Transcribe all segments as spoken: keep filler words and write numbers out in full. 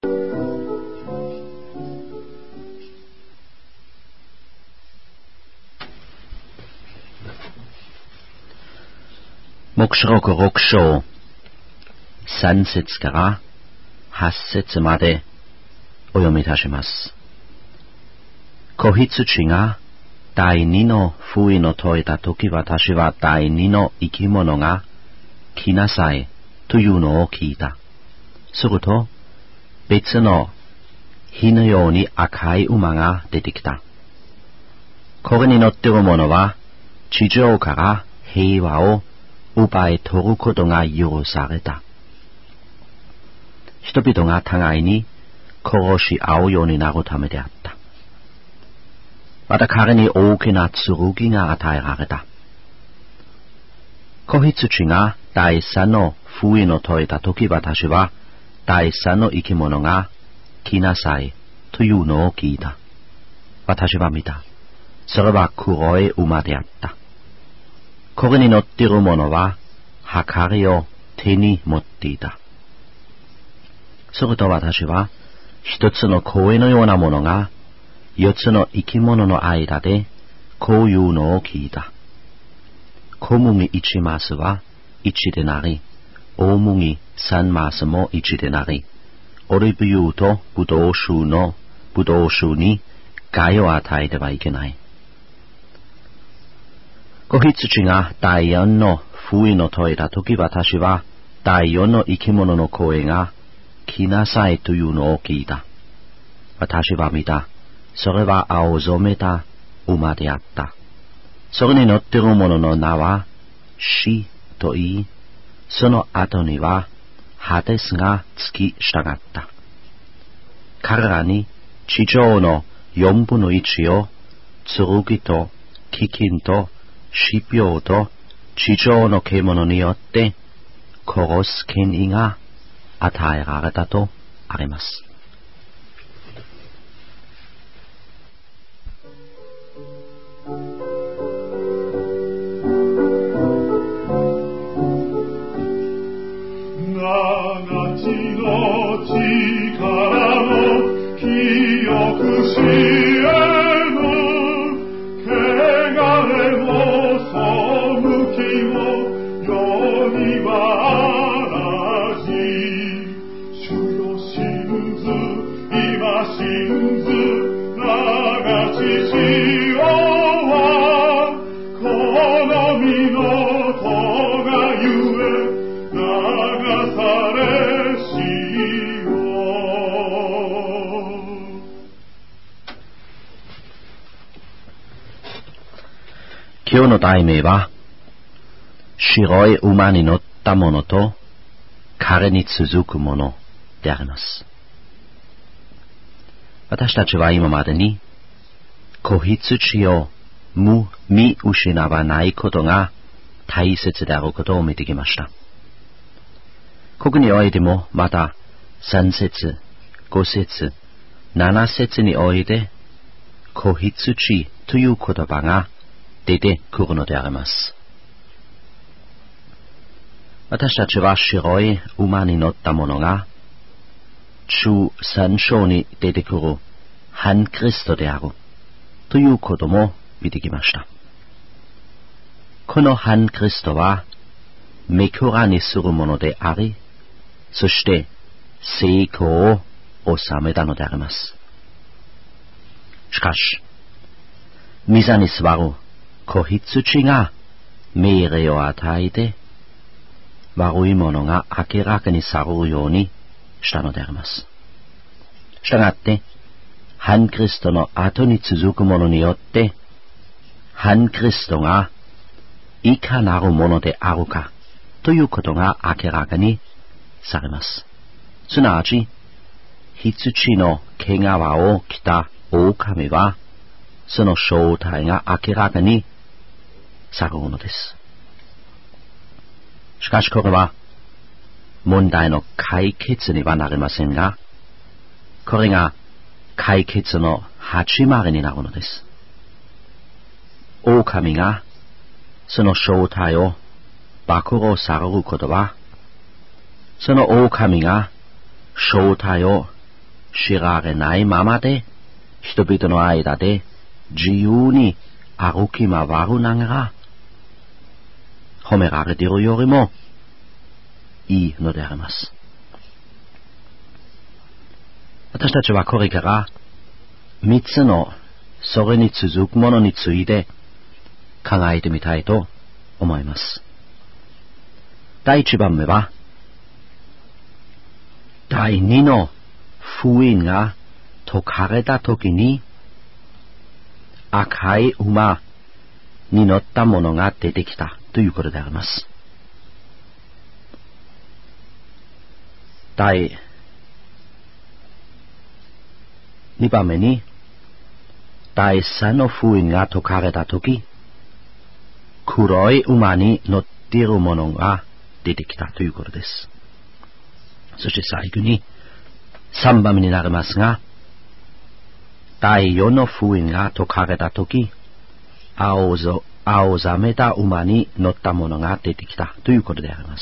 黙示録ろく章さん節からはち節までお読みいたします。子羊が第二の封印を解いたとき、私は第二の生き物が来なさいというのを聞いた。すると別の火のように赤い馬が出てきた。これに乗っている者は地上から平和を奪い取ることが許された。人々が互いに殺し合うようになるためであった。また彼に大きな剣が与えられた。子羊が第三の封印を解いたとき、私は第三の生き物が来なさいというのを聞いた。私は見た。それは黒い馬であった。これに乗っている者ははかりを手に持っていた。すると私は一つの声のようなものが四つの生き物の間でこういうのを聞いた。小麦一マスは一でなり、大麦三マスも一でなり、オリーブ油とブドウ酒のブドウ酒に害を与えてはいけない。子羊が第四の封印を解いたとき、私は第四の生き物の声が来なさいというのを聞いた。私は見た。それは青染めた馬であった。それに乗っている者の名は死と言い、その後にはハデスがつき従った。彼らに地上の四分の一を剣と飢饉と死病と地上の獣によって殺す権威が与えられたとあります。 長地の力も清くしえぬ汚れも背きも世にはあらじ。主よ信ず今信ず長地しようはこの身の戸がゆえ流されしよう。 今日の題名は白い馬に乗った者と彼に続く者であります。私たちは今までに子羊を見失わないことが大切であることを見てきました。ここにおいてもまた三節、五節、七節において子羊という言葉が出てくるのであります。私たちは白い馬に乗った者が中三章に出てくる反キリストであるということも見てきました。この反キリストは御蔵にするものであり、そして成功を収めたのであります。しかし、御座に座る子羊が命令を与えて、悪いものが明らかに去るようにしたのであります。したがって、反キリストの後に続く者によって、反キリストがいかなるものであるかということが明らかにされます。すなわち、羊の毛皮を着た狼は、その正体が明らかにされるのです。しかしこれは、問題の解決にはなりませんが、これが解決の始まりになるのです。狼がその正体を暴露されることは、その狼が正体を知られないままで人々の間で自由に歩き回るながら褒められているよりもいいのであります。私たちはこれから三つのそれに続くものについて考えてみたいと思います。第一番目は、第二の封印が解かれたときに赤い馬に乗ったものが出てきたということであります。第二番目に、第三の封印が解かれたとき、黒い馬に乗っているものが出てきたということです。そして最後に三番目になりますが、第四の封印が解かれたとき、青ぞ、青ざめた馬に乗ったものが出てきたということであります。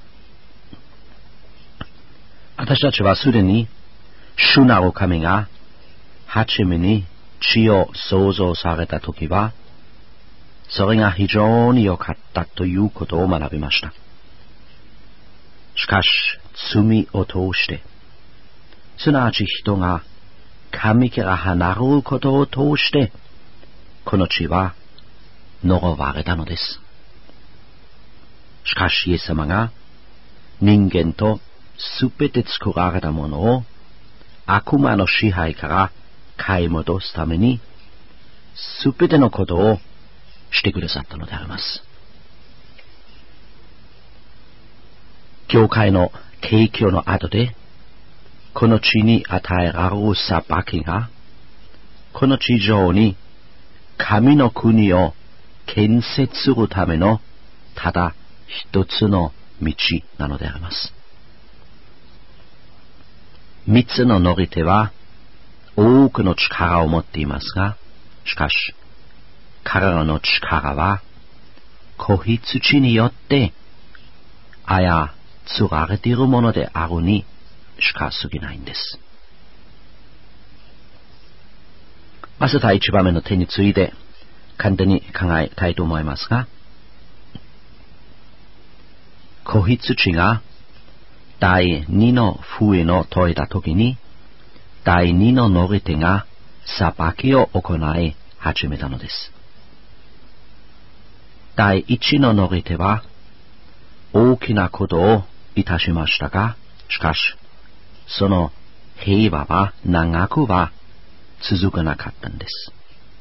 私たちはすでに主なる神が初めに地を創造されたときは、それが非常に良かったということを学びました。しかし、罪を通して、すなわち人が神から離れることを通して、この地は呪われたのです。しかし、イエス様が人間とすべて作られたものを悪魔の支配から買い戻すために、すべてのことをしてくださったのであります。教会の景況の後で、この地に与えられる裁きが、この地上に神の国を建設するためのただ一つの道なのであります。三つの乗り手は多くの力を持っていますが、しかし彼らの力は子羊によって操られているものであるにしか過ぎないんです。まず第一番目の手について簡単に考えたいと思いますが、子羊が第二の封印を解いたときに、第二の乗り手が裁きを行い始めたのです。第一の乗り手は大きなことをいたしましたが、しかしその平和は長くは続かなかったんです。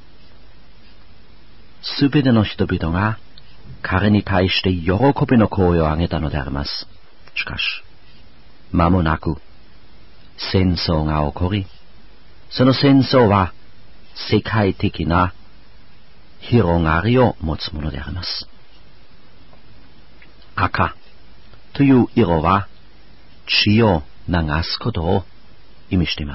すべての人々が彼に対して喜びの声を上げたのであります。しかし間もなく戦争が起こり、その戦争は世界的な広がりを持つものであります。赤という色は血を流すことを意味しています。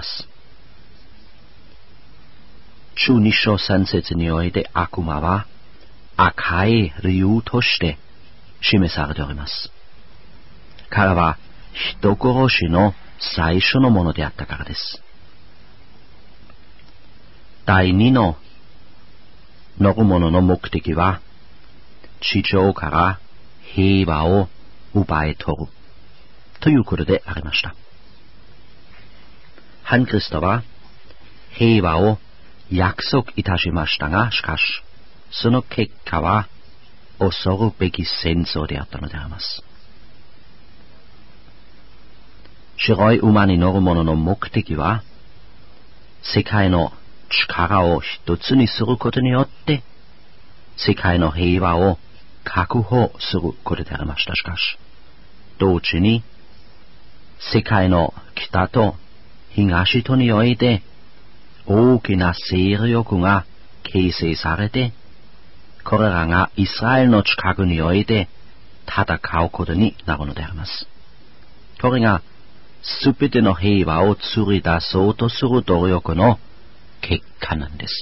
中二章三節において悪魔は赤い理由として示されております。彼は人殺しの最初のものであったからです。第二の乗る者の目的は地上から平和を奪い取るということでありました。反キリストは平和を約束いたしましたが、しかしその結果は恐るべき戦争であったのであります。白い馬に乗る者の目的は世界の力を一つにすることによって世界の平和を確保することでありました。しかし同時に世界の北と東とにおいて大きな勢力が形成されて、これらがイスラエルの近くにおいて戦うことになるのであります。これがすべての平和を釣り出そうとする努力の結果なんです。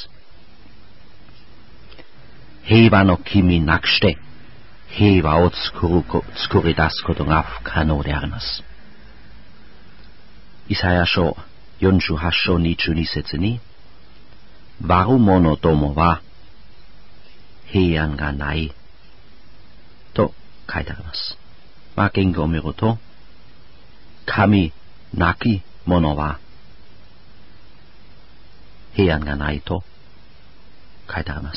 平和の君なくして平和を作る作り出すことが不可能であります。イサヤ書よんじゅうはち章にじゅうに節に、悪者どもは平安がないと書いてあります。まあ、原語を見ると、神なき者は平安がないと書いてあります。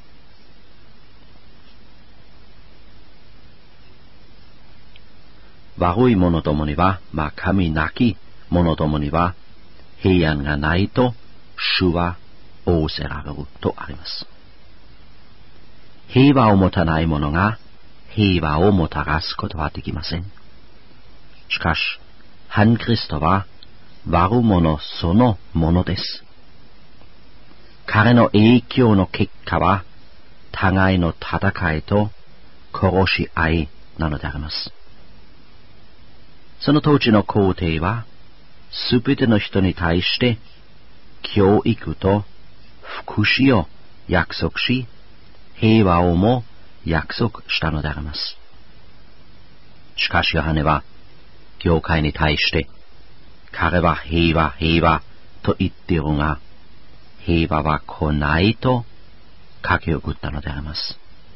悪い者どもには、まあ、神なき者どもには平安がないと主は仰せられるとあります。平和を持たない者が平和をもたらすことはできません。しかし、反キリストは悪者そのものです。彼の影響の結果は、互いの戦いと殺し合いなのであります。その当時の皇帝は、すべての人に対して教育と福祉を約束し、平和をも約束したのであります。しかしヨハネは、教会に対して、彼は平和平和と言っているが、平和は来ないと書き送ったのであります。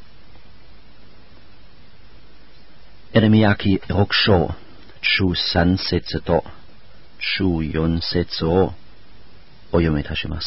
エレミヤ記ろく章じゅうさん節とじゅうよん節をお読みいたします。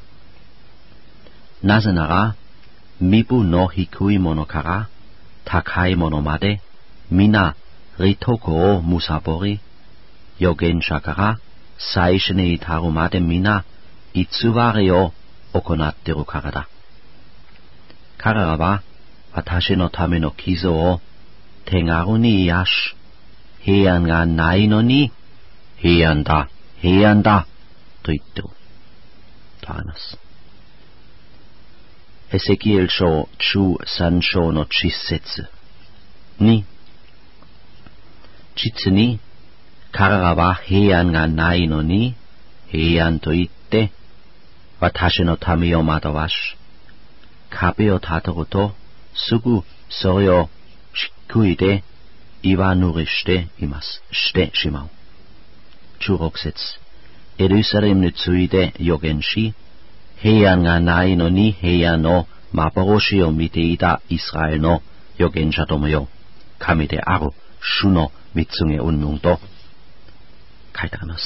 なぜなら、身分の低い者から高い者まで皆利得を貪り、預言者から祭司に至るまで皆偽りを行っているからだ。彼らは私のための傷を手軽に癒し、平安がないのに平安だ、平安だと言っているとあります。エゼキエル書じゅうさん章のじゅっ節に、実に彼らは平安がないのに平安と言って私の民を惑わし、壁を建てるとすぐそれを敷居で岩塗りしています、してしまう。じゅうろく節、エルサレムについて預言し、平安がないのに平安の幻を見ていたイスラエルの預言者どもよ、神である主の見告げ云々と書いてあります。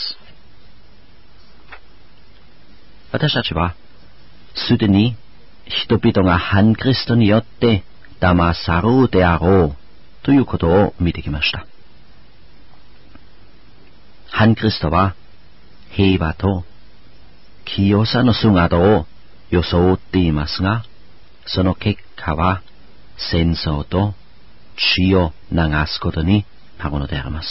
私たちはすでに人々が反キリストによって騙されるであろうということを見てきました。反キリストは平和と清さの姿を装っていますが、その結果は戦争と血を流すことになるのであります。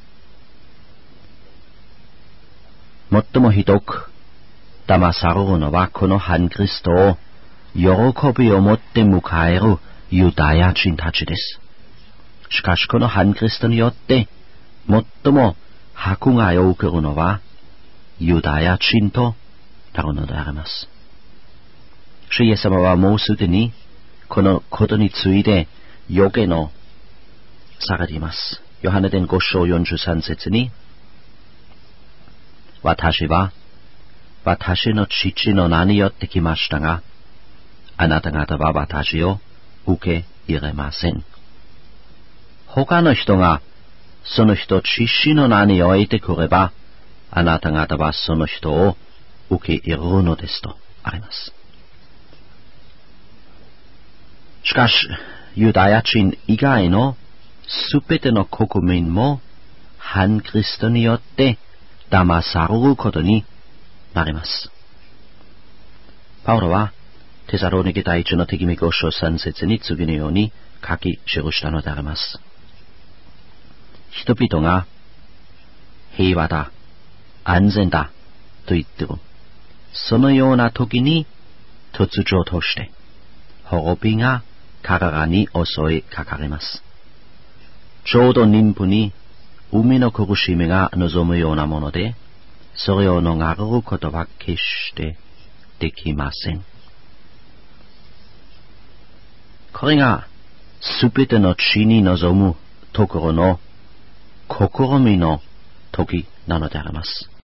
最もひどく騙されるのはこの反キリストを喜びを持って迎えるユダヤ人たちです。しかしこの反キリストによって最も迫害を受けるのはユダヤ人となるのであります。主イエス様はもうすでにこのことについて予言をされています。ヨハネ伝ご章よんじゅうさん節に、私は私の父の名によって来ましたが、あなた方は私を受け入れません。他の人がその人父の名において来れば、あなた方はその人を受け入れるのですとあります。しかし、ユダヤ人以外のすべての国民も反キリストによって騙されることになります。パウロはテサロニケ第一の手紙ご章さん節に次のように書き記したのであります。人々が平和だ、安全だと言っている。そのような時に突如として滅びが彼らに襲いかかります。ちょうど妊婦に海の苦しみが望むようなもので、それを逃れることは決してできません。これがすべての地に望むところの試みの時なのであります。